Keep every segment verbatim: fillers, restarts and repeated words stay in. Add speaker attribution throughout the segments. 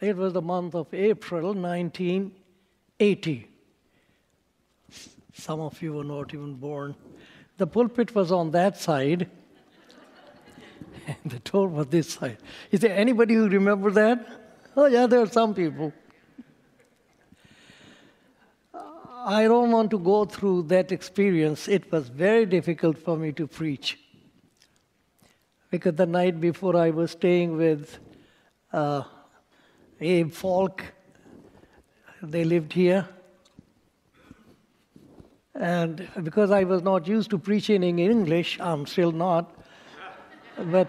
Speaker 1: It was the month of April nineteen eighty. Some of you were not even born. The pulpit was on that side, and the door was this side. Is there anybody who remember that? Oh yeah, there are some people. I don't want to go through that experience. It was very difficult for me to preach. Because the night before I was staying with uh, Abe Falk. They lived here. And because I was not used to preaching in English, I'm still not. But,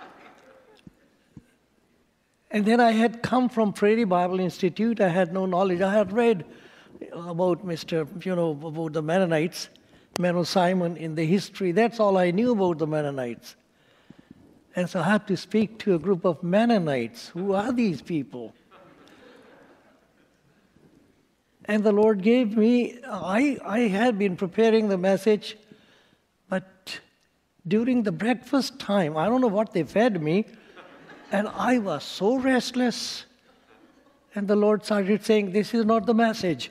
Speaker 1: and then I had come from Prairie Bible Institute. I had no knowledge. I had read about Mister, you know, about the Mennonites, Menno Simon in the history. That's all I knew about the Mennonites. And so I had to speak to a group of Mennonites. Who are these people? And the Lord gave me, I, I had been preparing the message, but during the breakfast time, I don't know what they fed me, and I was so restless. And the Lord started saying, this is not the message.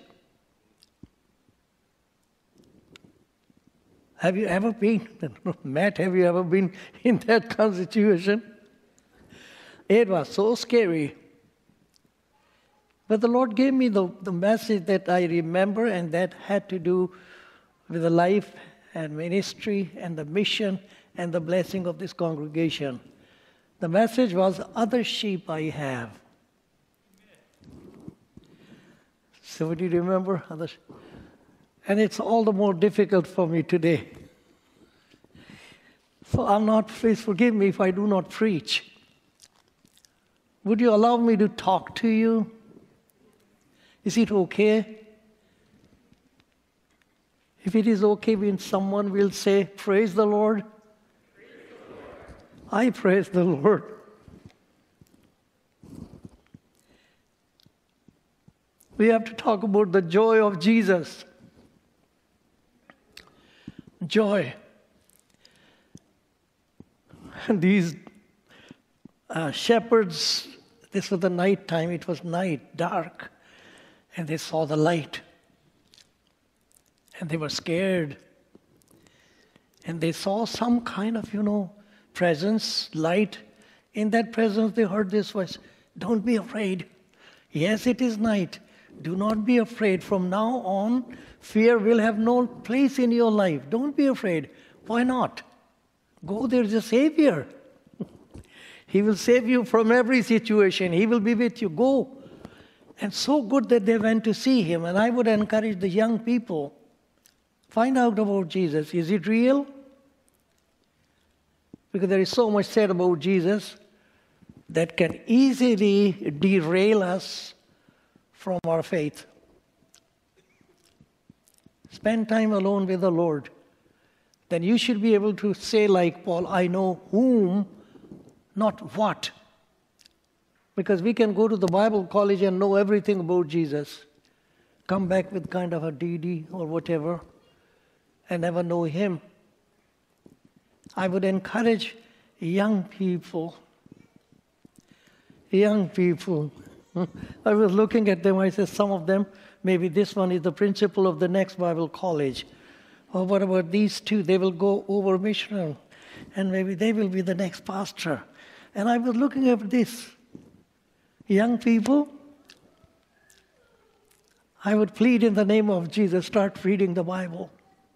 Speaker 1: Have you ever been, Matt, have you ever been in that kind of situation? It was so scary. But the Lord gave me the, the message that I remember, and that had to do with the life and ministry and the mission and the blessing of this congregation. The message was, other sheep I have. So do you remember? Other? And it's all the more difficult for me today. So I'm not, please forgive me if I do not preach. Would you allow me to talk to you? Is it okay? If it is okay, when someone will say, praise the Lord. Praise the Lord. I praise the Lord. We have to talk about the joy of Jesus. Joy. And these uh, shepherds, this was the night time, it was night, dark. And they saw the light. And they were scared. And they saw some kind of, you know, presence, light. In that presence, they heard this voice, don't be afraid. Yes, it is night. Do not be afraid. From now on, fear will have no place in your life. Don't be afraid. Why not? Go, there's a Savior. He will save you from every situation. He will be with you. Go. And so good that they went to see him. And I would encourage the young people, find out about Jesus. Is it real? Because there is so much said about Jesus that can easily derail us from our faith. Spend time alone with the Lord. Then you should be able to say like Paul, I know whom, not what. Because we can go to the Bible college and know everything about Jesus, come back with kind of a D D or whatever, and never know him. I would encourage young people, young people. I was looking at them, I said, some of them, maybe this one is the principal of the next Bible college. Or what about these two? They will go over missional, and maybe they will be the next pastor. And I was looking at this. Young people, I would plead in the name of Jesus, start reading the Bible.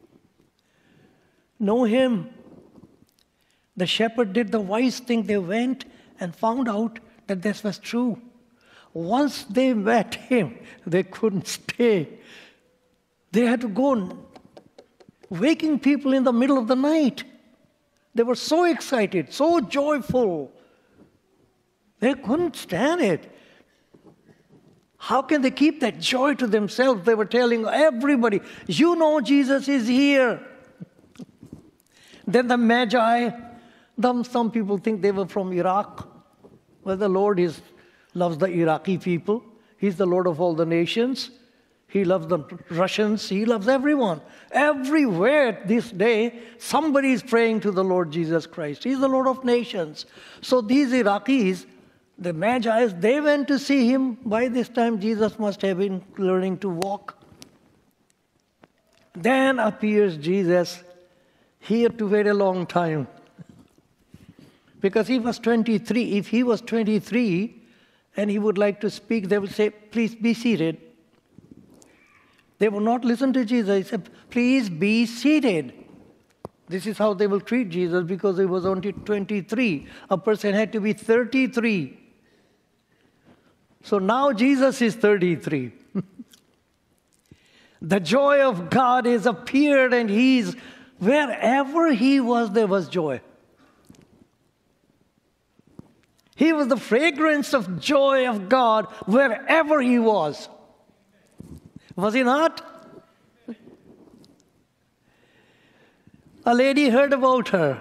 Speaker 1: Know him. The shepherd did the wise thing. They went and found out that this was true. Once they met him, they couldn't stay. They had to go waking people in the middle of the night. They were so excited, so joyful. They couldn't stand it. How can they keep that joy to themselves? They were telling everybody, you know Jesus is here. Then the Magi, them, some people think they were from Iraq. Well, the Lord is, loves the Iraqi people. He's the Lord of all the nations. He loves the Russians. He loves everyone. Everywhere this day, somebody is praying to the Lord Jesus Christ. He's the Lord of nations. So these Iraqis, The Magi, they went to see him. By this time, Jesus must have been learning to walk. Then appears Jesus. He had to wait a long time. Because he was twenty-three. If he was twenty-three and he would like to speak, they would say, please be seated. They would not listen to Jesus. He said, please be seated. This is how they will treat Jesus because he was only twenty-three. A person had to be thirty-three. So now Jesus is thirty-three. The joy of God is appeared, and he's, wherever he was, there was joy. He was the fragrance of joy of God wherever he was. Was he not? A lady heard about her.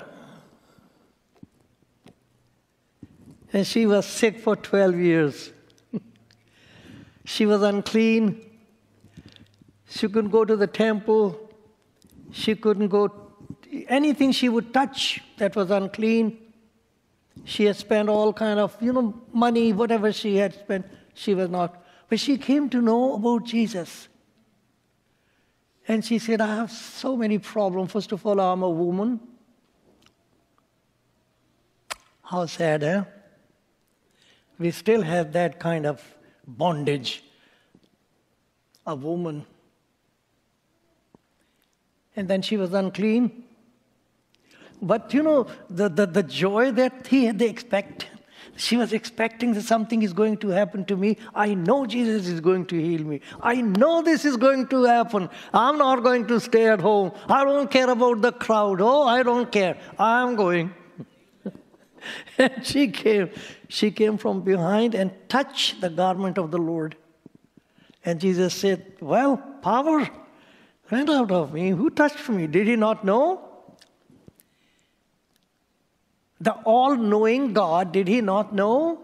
Speaker 1: And she was sick for twelve years. She was unclean. She couldn't go to the temple. She couldn't go, anything she would touch that was unclean. She had spent all kind of, you know, money, whatever she had spent, she was not. But she came to know about Jesus. And she said, I have so many problems. First of all, I'm a woman. How sad, eh? We still have that kind of bondage. A woman. And then she was unclean. But you know, the, the, the joy that he had, they expect, she was expecting that something is going to happen to me. I know Jesus is going to heal me. I know this is going to happen. I'm not going to stay at home. I don't care about the crowd. Oh, I don't care. I'm going. And she came. She came from behind and touched the garment of the Lord. And Jesus said, well, power went out of me. Who touched me? Did he not know? The all-knowing God, did he not know?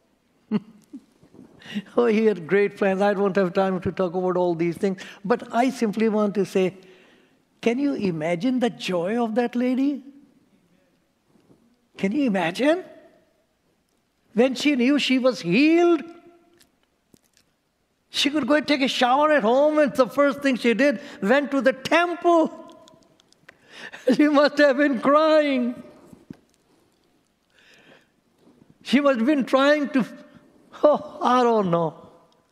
Speaker 1: Oh, he had great plans. I don't have time to talk about all these things. But I simply want to say, can you imagine the joy of that lady? Can you imagine? When she knew she was healed, she could go and take a shower at home, and the first thing she did, went to the temple. She must have been crying. She must have been trying to, oh, I don't know.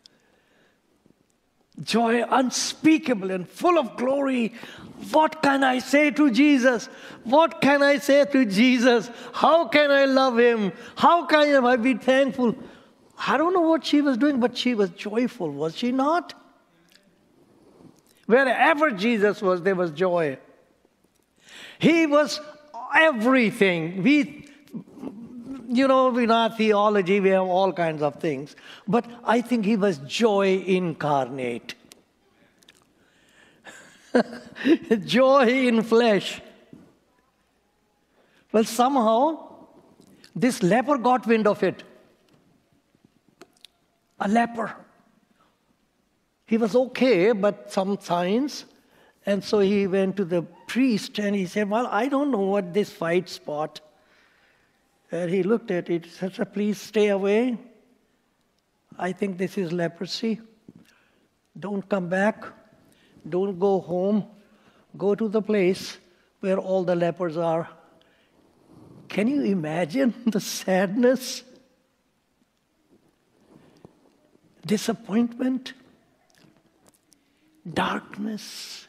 Speaker 1: Joy unspeakable and full of glory. What can I say to Jesus? What can I say to Jesus? How can I love him? How can I be thankful? I don't know what she was doing, but she was joyful, was she not? Wherever Jesus was, there was joy. He was everything. We, you know, in our theology, we have all kinds of things. But I think he was joy incarnate. Joy in flesh. Well, somehow, this leper got wind of it. A leper. He was okay, but some signs. And so he went to the priest and he said, well, I don't know what this white spot. And he looked at it and said, please stay away. I think this is leprosy. Don't come back. Don't go home. Go to the place where all the lepers are. Can you imagine the sadness? Disappointment? Darkness?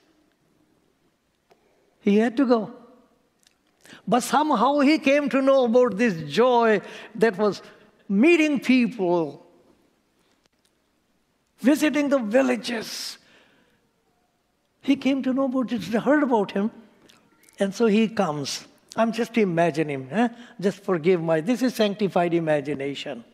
Speaker 1: He had to go. But somehow he came to know about this joy that was meeting people, visiting the villages. He came to know about it, heard about him, and so he comes. I'm just imagining him. Eh? Just forgive my, this is sanctified imagination.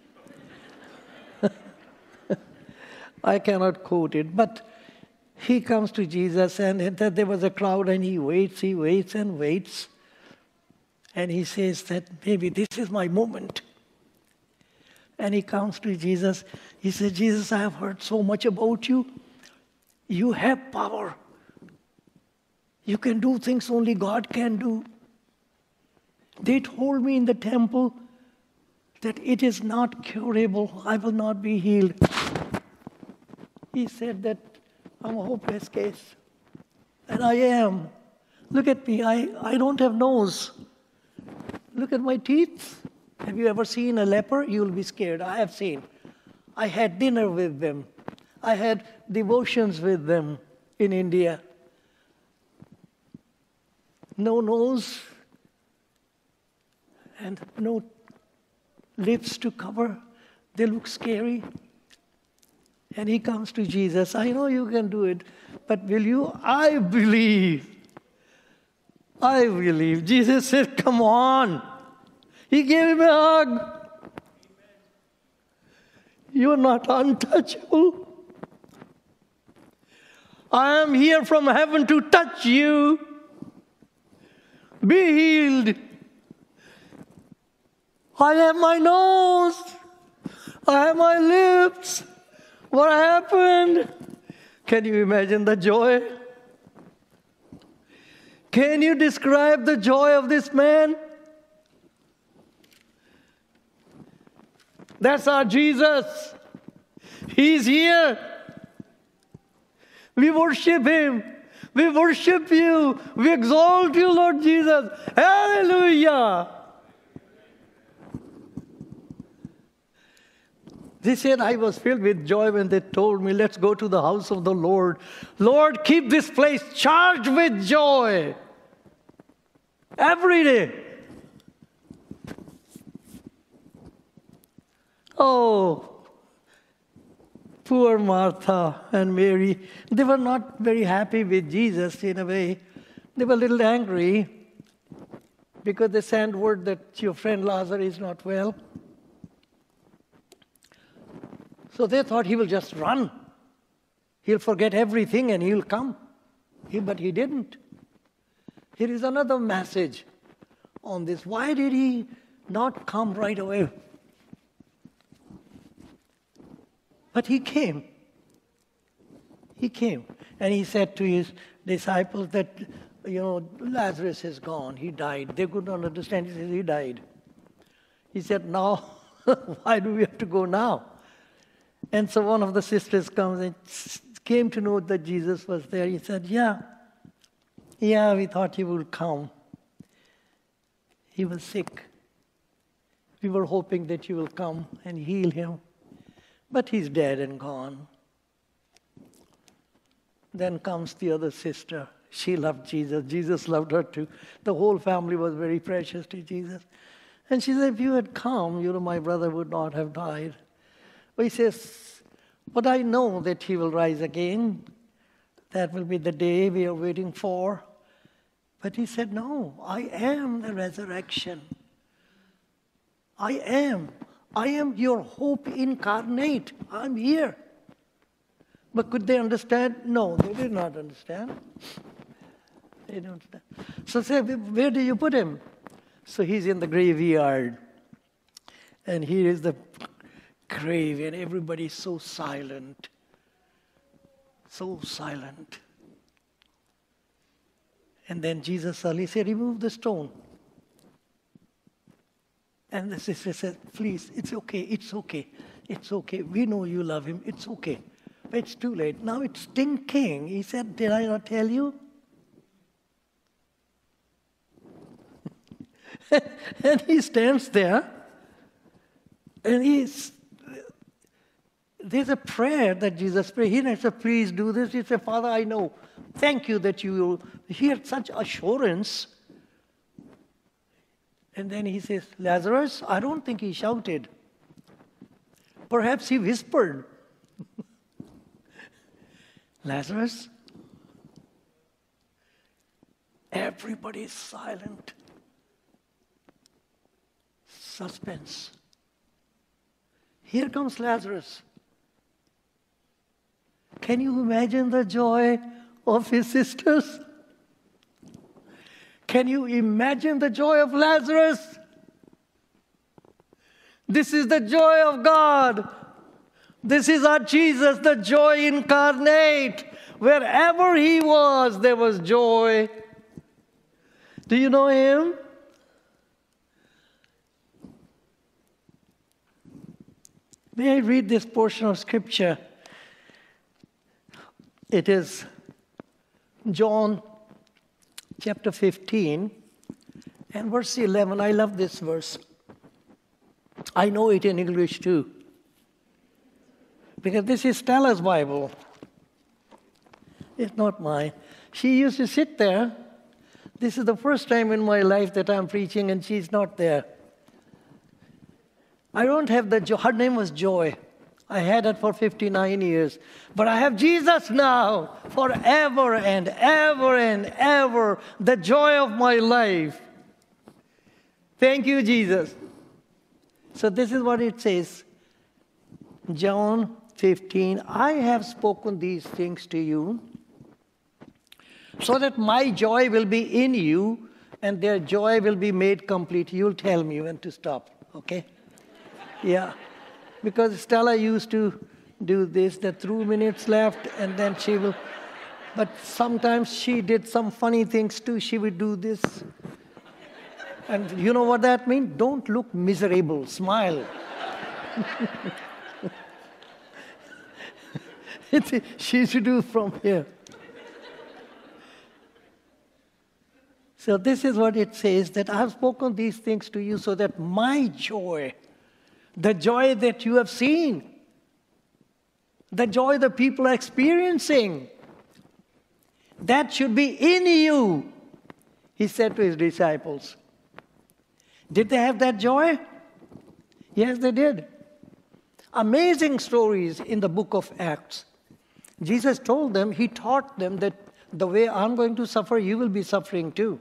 Speaker 1: I cannot quote it, but he comes to Jesus, and there was a crowd, and he waits, he waits and waits. And he says that maybe this is my moment. And he comes to Jesus. He says, Jesus, I have heard so much about you. You have power. You can do things only God can do. They told me in the temple that it is not curable. I will not be healed. He said that I'm a hopeless case. And I am. Look at me. I, I don't have nose. Look at my teeth. Have you ever seen a leper? You'll be scared. I have seen. I had dinner with them. I had devotions with them in India. No nose and no lips to cover. They look scary. And he comes to Jesus. I know you can do it, but will you? I believe. I believe. Jesus said, come on. He gave him a hug. You're not untouchable. I am here from heaven to touch you. Be healed. I have my nose. I have my lips. What happened? Can you imagine the joy? Can you describe the joy of this man? That's our Jesus. He's here. We worship him. We worship you. We exalt you, Lord Jesus. Hallelujah. They said, I was filled with joy when they told me, let's go to the house of the Lord. Lord, keep this place charged with joy every day. Oh, poor Martha and Mary. They were not very happy with Jesus in a way. They were a little angry because they sent word that your friend Lazarus is not well. So they thought he will just run. He'll forget everything and he'll come. He, but he didn't. Here is another message on this. Why did he not come right away? But he came. He came. And he said to his disciples that, you know, Lazarus is gone. He died. They could not understand. He said, he died. He said, now, why do we have to go now? And so one of the sisters comes and came to know that Jesus was there. He said, yeah, yeah, we thought he would come. He was sick. We were hoping that you will come and heal him. But he's dead and gone. Then comes the other sister. She loved Jesus. Jesus loved her too. The whole family was very precious to Jesus. And she said, if you had come, you know, my brother would not have died. But he says, but I know that he will rise again. That will be the day we are waiting for. But he said, no, I am the resurrection. I am. I am your hope incarnate. I'm here. But could they understand? No, they did not understand. They didn't understand. So say, where do you put him? So he's in the graveyard. And here is the grave, and everybody's so silent. So silent. And then Jesus suddenly said, remove the stone. And the sister said, please, it's okay, it's okay, it's okay. We know you love him, it's okay. But it's too late. Now it's stinking. He said, did I not tell you? And he stands there, and he's, there's a prayer that Jesus prayed. He didn't say, please do this. He said, Father, I know. Thank you that you, he had such assurance. And then he says, Lazarus, I don't think he shouted. Perhaps he whispered. Lazarus? Everybody is silent. Suspense. Here comes Lazarus. Can you imagine the joy of his sisters? Can you imagine the joy of Lazarus? This is the joy of God. This is our Jesus, the joy incarnate. Wherever he was, there was joy. Do you know him? May I read this portion of scripture? It is John chapter fifteen and verse eleven. I love this verse. I know it in English too, because this is Stella's Bible. It's not mine. She used to sit there. This is the first time in my life that I'm preaching and she's not there. I don't have the joy. Her name was Joy. I had it for fifty-nine years. But I have Jesus now, forever and ever and ever, the joy of my life. Thank you, Jesus. So this is what it says. John fifteen, I have spoken these things to you, so that my joy will be in you, and their joy will be made complete. You'll tell me when to stop, okay? Yeah. Because Stella used to do this, the two minutes left, and then she will... But sometimes she did some funny things too. She would do this. And you know what that means? Don't look miserable. Smile. She used to do from here. So this is what it says, that I have spoken these things to you so that my joy, the joy that you have seen, the joy the people are experiencing, that should be in you, he said to his disciples. Did they have that joy? Yes, they did. Amazing stories in the book of Acts. Jesus told them, he taught them that the way I'm going to suffer, you will be suffering too.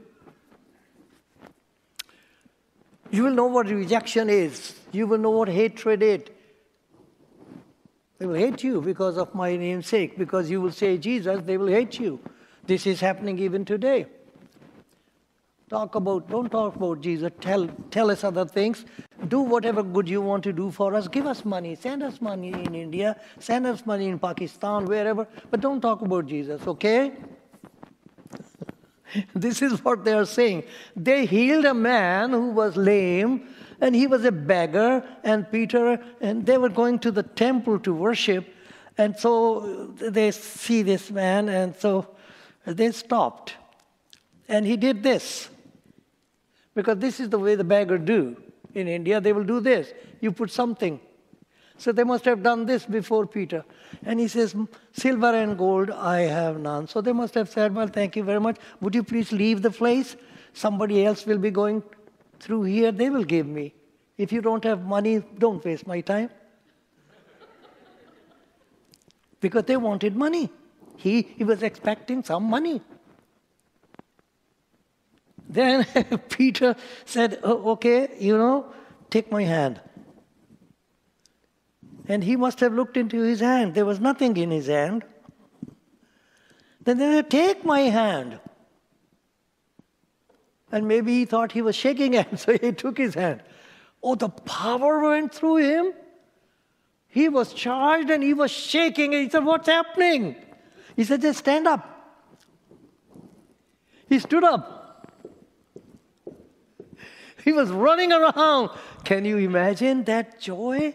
Speaker 1: You will know what rejection is. You will know what hatred is. They will hate you because of my name's sake. Because you will say Jesus, they will hate you. This is happening even today. Talk about, don't talk about Jesus. Tell, tell us other things. Do whatever good you want to do for us. Give us money. Send us money in India. Send us money in Pakistan, wherever. But don't talk about Jesus, okay? This is what they are saying. They healed a man who was lame, and he was a beggar, and Peter, and they were going to the temple to worship, and so they see this man, and so they stopped. And he did this, because this is the way the beggar do. In India, they will do this. You put something. So they must have done this before Peter. And he says, silver and gold I have none. So they must have said, well, thank you very much. Would you please leave the place? Somebody else will be going through here. They will give me. If you don't have money, don't waste my time. Because they wanted money. He, he was expecting some money. Then Peter said, oh, okay, you know, take my hand. And he must have looked into his hand. There was nothing in his hand. Then they said, take my hand. And maybe he thought he was shaking hands, so he took his hand. Oh, the power went through him. He was charged and he was shaking. And he said, what's happening? He said, just stand up. He stood up. He was running around. Can you imagine that joy?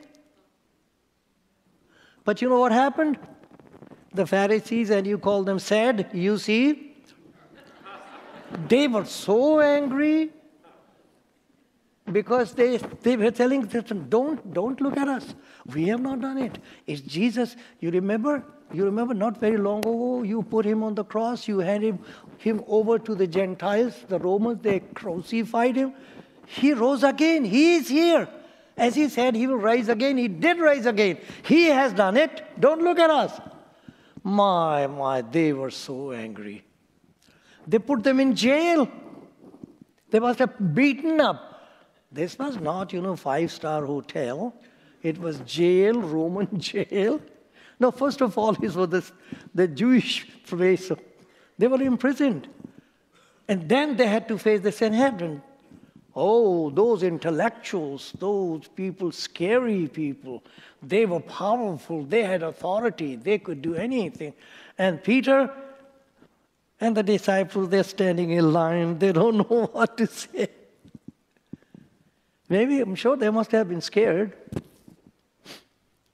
Speaker 1: But you know what happened? The Pharisees, and you call them sad, you see, they were so angry because they, they were telling them, don't, don't look at us. We have not done it. It's Jesus. You remember? You remember not very long ago, you put him on the cross, you handed him over to the Gentiles, the Romans, they crucified him. He rose again. He is here. As he said, he will rise again. He did rise again. He has done it. Don't look at us. My, my, they were so angry. They put them in jail. They must have beaten up. This was not, you know, five-star hotel. It was jail, Roman jail. No, first of all, it was the, the Jewish place. They were imprisoned. And then they had to face the Sanhedrin. Oh, those intellectuals, those people, scary people, they were powerful, they had authority, they could do anything. And Peter and the disciples, they're standing in line, they don't know what to say. Maybe, I'm sure they must have been scared.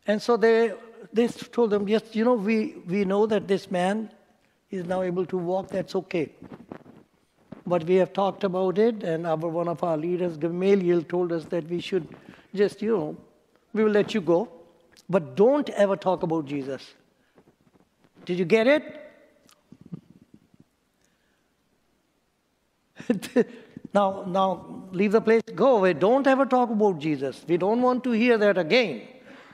Speaker 1: And so they, they told them, yes, you know, we, we know that this man is now able to walk, that's okay. But we have talked about it, and our, one of our leaders, Gamaliel, told us that we should just, you know, we will let you go, but don't ever talk about Jesus. Did you get it? now, now, leave the place, go away. Don't ever talk about Jesus. We don't want to hear that again.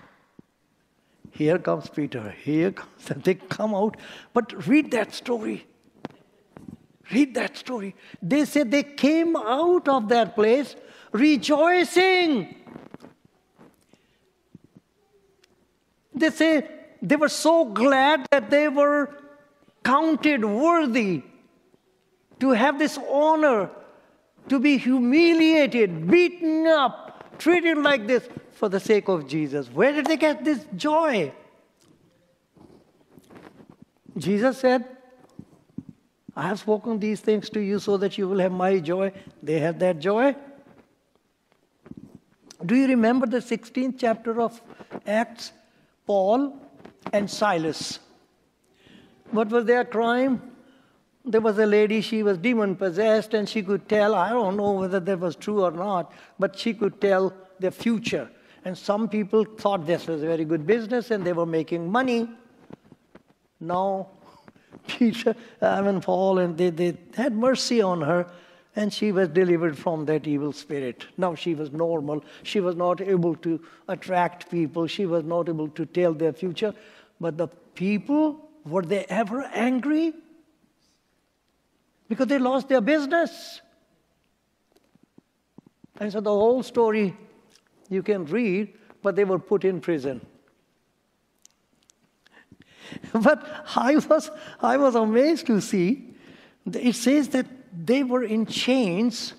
Speaker 1: Here comes Peter. Here comes, and they come out. But read that story. Read that story. They said they came out of that place rejoicing. They say they were so glad that they were counted worthy to have this honor, to be humiliated, beaten up, treated like this for the sake of Jesus. Where did they get this joy? Jesus said, I have spoken these things to you so that you will have my joy. They had that joy. Do you remember the sixteenth chapter of Acts? Paul and Silas. What was their crime? There was a lady, she was demon-possessed, and she could tell, I don't know whether that was true or not, but she could tell their future. And some people thought this was a very good business, and they were making money. Now, Peter, I mean, Paul, and they, they had mercy on her, and she was delivered from that evil spirit. Now she was normal. She was not able to attract people. She was not able to tell their future. But the people, were they ever angry? Because they lost their business. And so the whole story you can read, but they were put in prison. But I was, I was amazed to see, it says that they were in chains.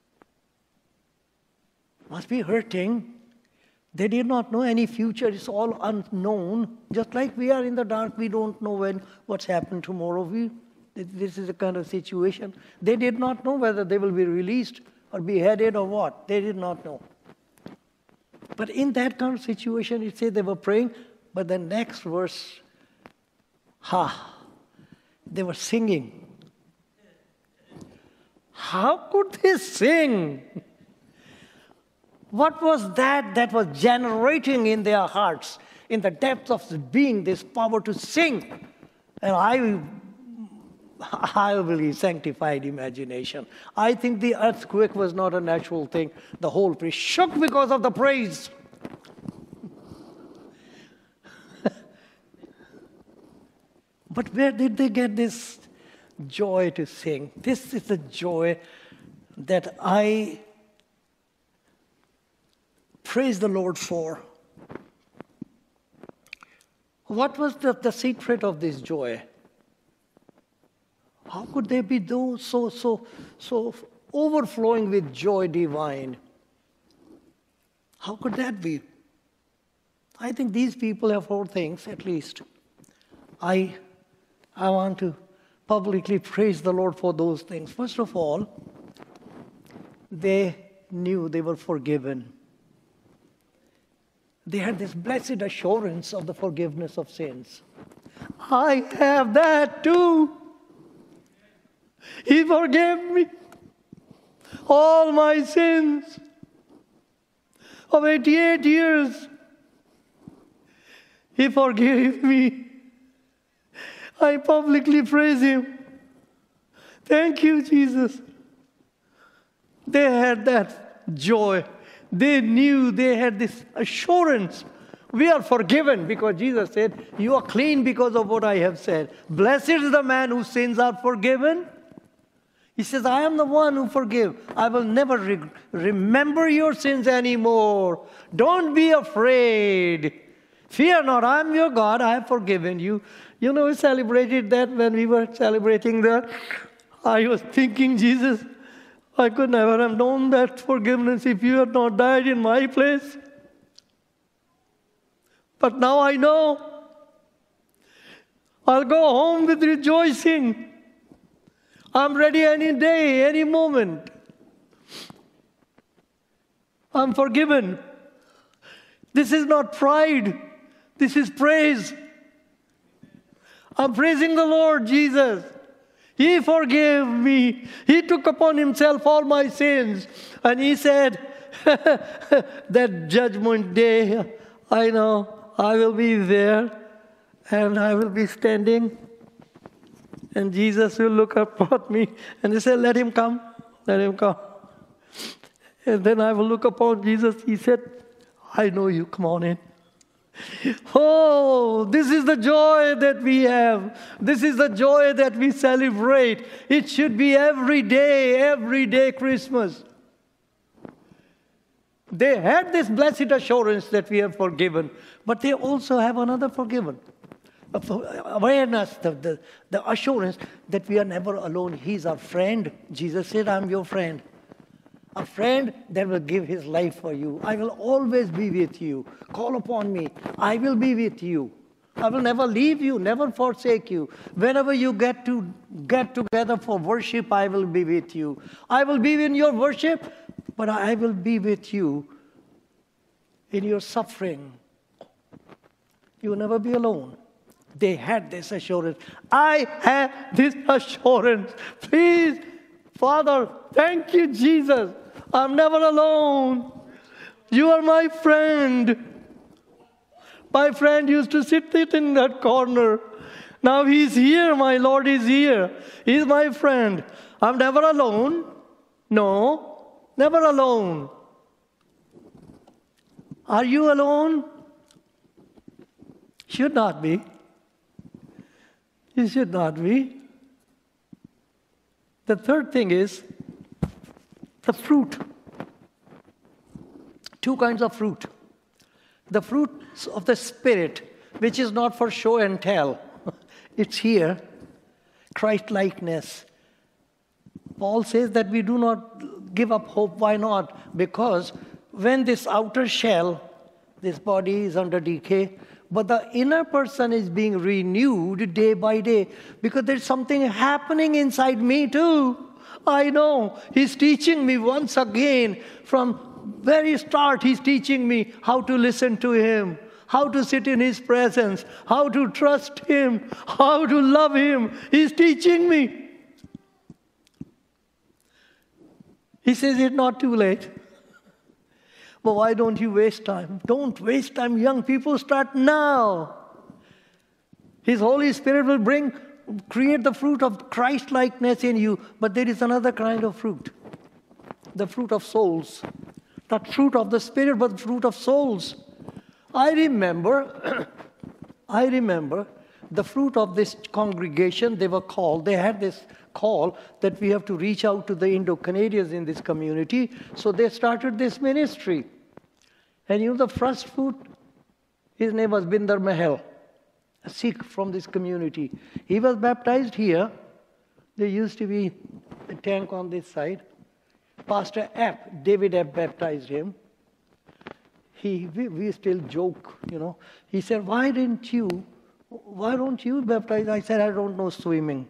Speaker 1: Must be hurting. They did not know any future. It's all unknown. Just like we are in the dark, we don't know when what's happened tomorrow. We, this is a kind of situation. They did not know whether they will be released or beheaded or what. They did not know. But in that kind of situation, it says they were praying. But the next verse, ha, they were singing. How could they sing? What was that that was generating in their hearts, in the depths of the being, this power to sing? And I, I believe sanctified imagination. I think the earthquake was not a natural thing. The whole place shook because of the praise. But where did they get this joy to sing? This is the joy that I praise the Lord for. What was the, the secret of this joy? How could they be those so so so overflowing with joy divine? How could that be? I think these people have four things at least. I I want to publicly praise the Lord for those things. First of all, they knew they were forgiven. They had this blessed assurance of the forgiveness of sins. I have that too. He forgave me all my sins of eighty-eight years. He forgave me. I publicly praise Him. Thank you, Jesus. They had that joy. They knew, they had this assurance. We are forgiven because Jesus said, you are clean because of what I have said. Blessed is the man whose sins are forgiven. He says, I am the one who forgive. I will never re- remember your sins anymore. Don't be afraid. Fear not, I am your God. I have forgiven you. You know, we celebrated that when we were celebrating that. I was thinking, Jesus, I could never have known that forgiveness if you had not died in my place. But now I know. I'll go home with rejoicing. I'm ready any day, any moment. I'm forgiven. This is not pride. This is praise. I'm praising the Lord Jesus. He forgave me. He took upon himself all my sins. And he said, that judgment day, I know I will be there and I will be standing. And Jesus will look up at me and he said, let him come, let him come. And then I will look upon Jesus. He said, I know you, come on in. Oh, this is the joy that we have. This is the joy that we celebrate. It should be every day, every day Christmas. They had this blessed assurance that we are forgiven, but they also have another forgiven. Awareness, the, the, the assurance that we are never alone. He's our friend. Jesus said, I'm your friend. A friend that will give his life for you. I will always be with you. Call upon me. I will be with you. I will never leave you, never forsake you. Whenever you get to get together for worship, I will be with you. I will be in your worship, but I will be with you in your suffering. You will never be alone. They had this assurance. I have this assurance. Please, Father, thank you, Jesus. I'm never alone. You are my friend. My friend used to sit in that corner. Now he's here. My Lord is here. He's my friend. I'm never alone. No, never alone. Are you alone? Should not be. You should not be. The third thing is the fruit. Two kinds of fruit. The fruit of the Spirit, which is not for show and tell. It's here. Christ-likeness. Paul says that we do not give up hope. Why not? Because when this outer shell, this body is under decay, but the inner person is being renewed day by day because there's something happening inside me too. I know. He's teaching me once again from very start. He's teaching me how to listen to him, how to sit in his presence, how to trust him, how to love him. He's teaching me. He says it's not too late. But why don't you waste time? Don't waste time. Young people, start now. His Holy Spirit will bring, create the fruit of Christ-likeness in you. But there is another kind of fruit. The fruit of souls. Not fruit of the Spirit, but fruit of souls. I remember, I remember the fruit of this congregation, they were called, they had this call that we have to reach out to the Indo-Canadians in this community. So they started this ministry. And you know the first fruit, his name was Binder Mahal, a Sikh from this community. He was baptized here. There used to be a tank on this side. Pastor Epp, David Epp baptized him. He, we, we still joke, you know. He said, why didn't you, why don't you baptize? I said, I don't know swimming.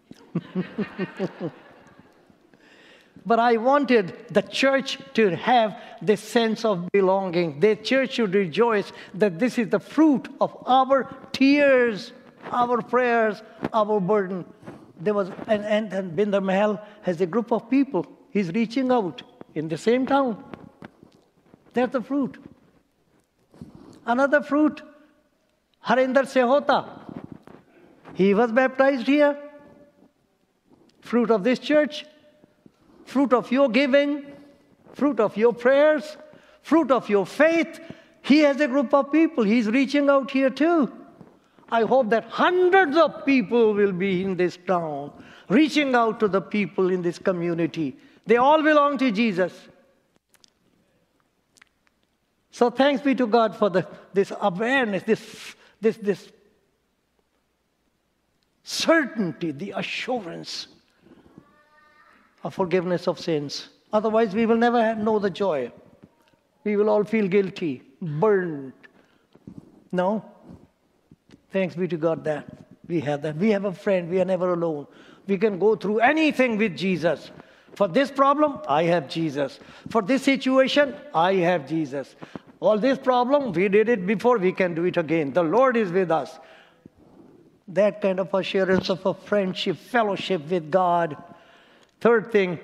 Speaker 1: But I wanted the church to have this sense of belonging. The church should rejoice that this is the fruit of our tears, our prayers, our burden. There was, and, and, and Binder Mahal has a group of people. He's reaching out in the same town. That's the fruit. Another fruit, Harinder Sehota. He was baptized here. Fruit of this church, fruit of your giving, fruit of your prayers, fruit of your faith. He has a group of people. He's reaching out here too. I hope that hundreds of people will be in this town, reaching out to the people in this community. They all belong to Jesus. So thanks be to God for the, this awareness, this, this, this certainty, the assurance of forgiveness of sins. Otherwise, we will never have, know the joy. We will all feel guilty, burned. No? Thanks be to God that we have that. We have a friend. We are never alone. We can go through anything with Jesus. For this problem, I have Jesus. For this situation, I have Jesus. All this problem, we did it before, we can do it again. The Lord is with us. That kind of assurance of a friendship, fellowship with God. Third thing,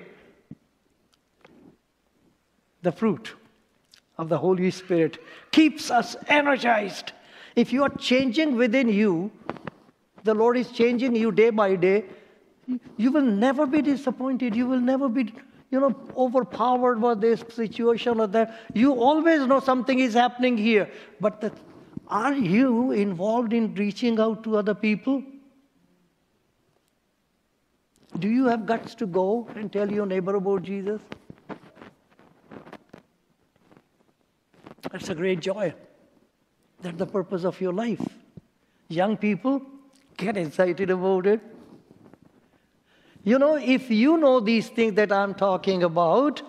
Speaker 1: the fruit of the Holy Spirit keeps us energized. If you are changing within you, the Lord is changing you day by day, you will never be disappointed. You will never be, you know, overpowered by this situation or that. You always know something is happening here. But the, are you involved in reaching out to other people? Do you have guts to go and tell your neighbor about Jesus? That's a great joy. That's the purpose of your life. Young people, get excited about it. You know, if you know these things that I'm talking about,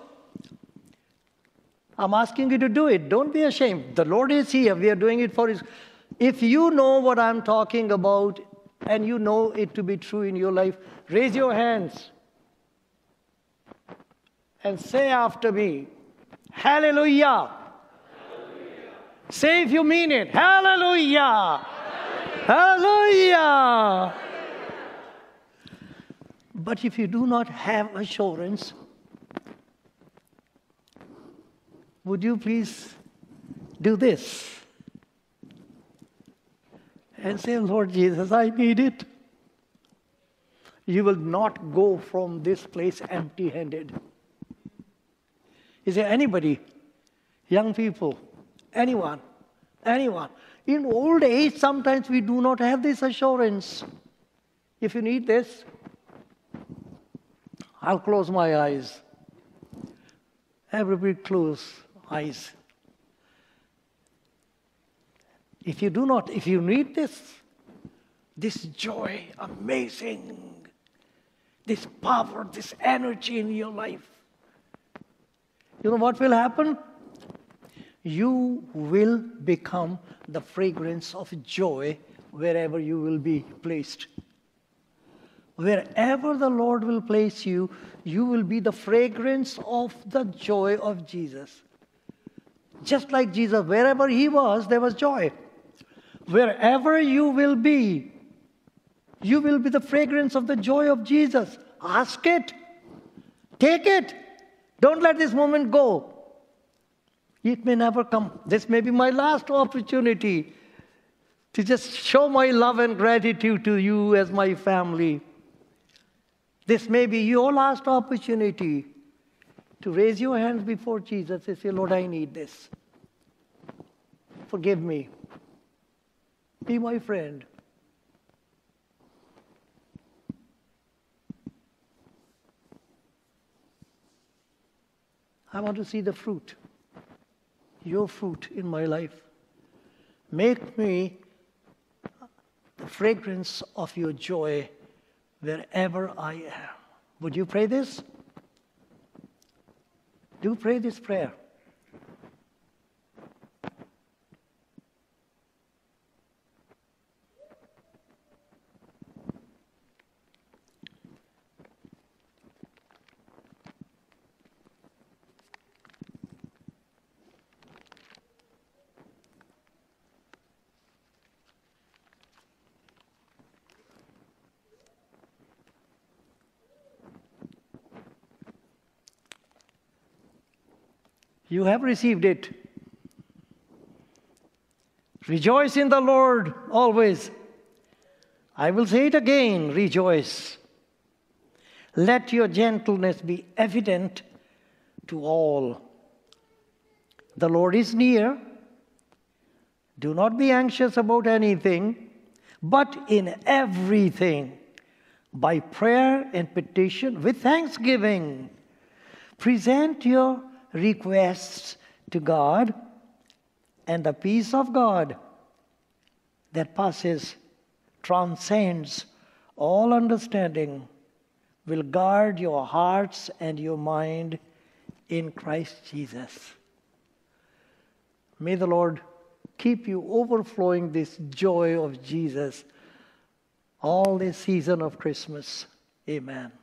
Speaker 1: I'm asking you to do it. Don't be ashamed. The Lord is here. We are doing it for His. If you know what I'm talking about and you know it to be true in your life, raise your hands and say after me, Hallelujah. Hallelujah. Say if you mean it, Hallelujah. Hallelujah. Hallelujah. But if you do not have assurance, would you please do this and say, Lord Jesus, I need it. You will not go from this place empty-handed. Is there anybody, young people, anyone, anyone? In old age, sometimes we do not have this assurance. If you need this, I'll close my eyes. Everybody close eyes. If you do not, if you need this, this joy, amazing, this power, this energy in your life, you know what will happen? You will become the fragrance of joy wherever you will be placed. Wherever the Lord will place you, you will be the fragrance of the joy of Jesus. Just like Jesus, wherever He was, there was joy. Wherever you will be, you will be the fragrance of the joy of Jesus. Ask it. Take it. Don't let this moment go. It may never come. This may be my last opportunity to just show my love and gratitude to you as my family. This may be your last opportunity to raise your hands before Jesus and say, Lord, I need this. Forgive me. Be my friend. I want to see the fruit, your fruit in my life. Make me the fragrance of your joy wherever I am. Would you pray this? Do pray this prayer. You have received it. Rejoice in the Lord always. I will say it again, rejoice. Let your gentleness be evident to all. The Lord is near. Do not be anxious about anything, but in everything, by prayer and petition, with thanksgiving, present your requests to God, and the peace of God that passes, transcends all understanding will guard your hearts and your mind in Christ Jesus. May the Lord keep you overflowing this joy of Jesus all this season of Christmas. Amen.